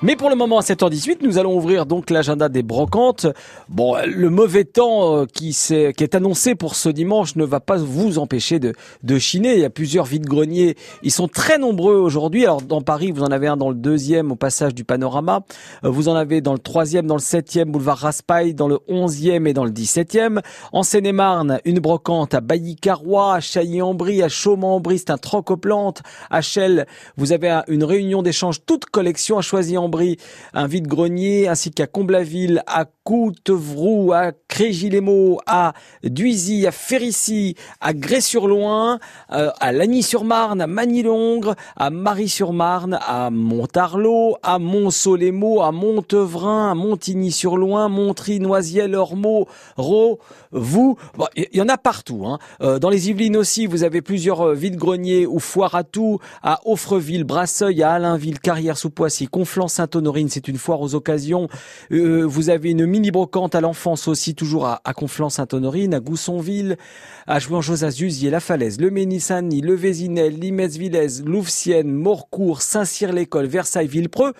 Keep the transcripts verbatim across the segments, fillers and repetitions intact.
Mais pour le moment, à sept heures dix-huit, nous allons ouvrir donc l'agenda des brocantes. Bon, le mauvais temps euh, qui, est, qui est annoncé pour ce dimanche ne va pas vous empêcher de, de chiner. Il y a plusieurs vides-greniers. Ils sont très nombreux aujourd'hui. Alors, dans Paris, vous en avez un dans le deuxième, au passage du Panorama. Euh, vous en avez dans le troisième, dans le septième, boulevard Raspail, dans le onzième et dans le dix-septième. En Seine-et-Marne, une brocante à Bailly-Carrois, à Chailly-en-Brie, à Chaumont-en-Brie, c'est un troc-aux-plantes. À Chelles, vous avez une réunion d'échange toute collection à Choisy-en-Brie, un vide-grenier, ainsi qu'à Comblaville, à Coutevroux, à Crégis-les-Maux, à Duisy, à Férisy, à Grès-sur-Loing, euh, à Lagny-sur-Marne, à Magny-Longres, à Marie-sur-Marne, à Montarlot, à Montceau-les-Maux, à Montevrain, à Montigny-sur-Loing, Montry, Noisiel, Ormeaux, Raux, vous, bon, il y en a partout, hein. Euh, dans les Yvelines aussi, vous avez plusieurs euh, vide-greniers ou foires à tout, à Offreville, Brasseuil, à Allainville, Carrière-sous-Poissy, Conflans-Sainte-Honorine, c'est une foire aux occasions. Euh, vous avez une mini-brocante à l'enfance aussi, toujours à, à Conflans-Sainte-Honorine, à Goussonville, à Jouan-Josas-Zuzier, La Falaise, le Mesnil-Saint-Denis, le Vézinel, Limès-Villez, Louvciennes, Morcourt, Saint-Cyr-l'École, Versailles, Villepreux.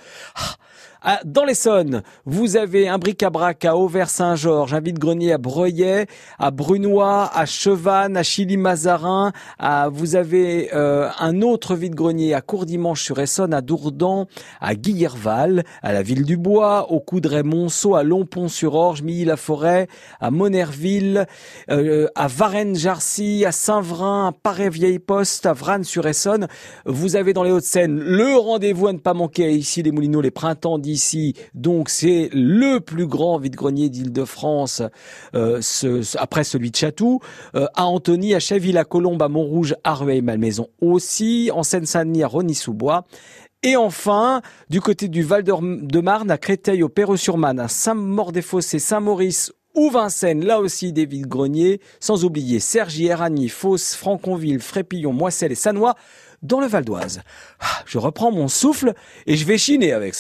Ah, dans l'Essonne, vous avez un bric-à-brac à Auvers-Saint-Georges, un vide-grenier à Breuillet, à Brunois, à Chevannes, à Chilly-Mazarin. À, vous avez euh, un autre vide-grenier à Courdimanche-sur-Essonne, à Dourdan, à Guillerval, à la Ville-du-Bois, au Coudray-Monceau, à Lompont-sur-Orge, Milly-la-Forêt, à Monerville, euh, à Varennes-Jarcy, à Saint-Vrain, à Paray-Vieille-Poste, à Vrannes-sur-Essonne. Vous avez dans les Hauts-de-Seine le rendez-vous à ne pas manquer ici les Moulineaux, les printemps d'ici. Donc c'est le plus grand vide-grenier d'Île-de-France, euh, ce, ce, après celui de Chatou, euh, à Antony, à Chaville, à Colombes, à Montrouge, à Rueil-Malmaison aussi, en Seine-Saint-Denis, à Rosny-sous-Bois. Et enfin, du côté du Val-de-Marne, à Créteil, au Perreux-sur-Marne, à Saint-Maur-des-Fossés, Saint-Maurice ou Vincennes, là aussi des vide-greniers, sans oublier Cergy, Éragny, Fos, Franconville, Frépillon, Moisselles et Sannois, dans le Val d'Oise. Je reprends mon souffle et je vais chiner avec ça.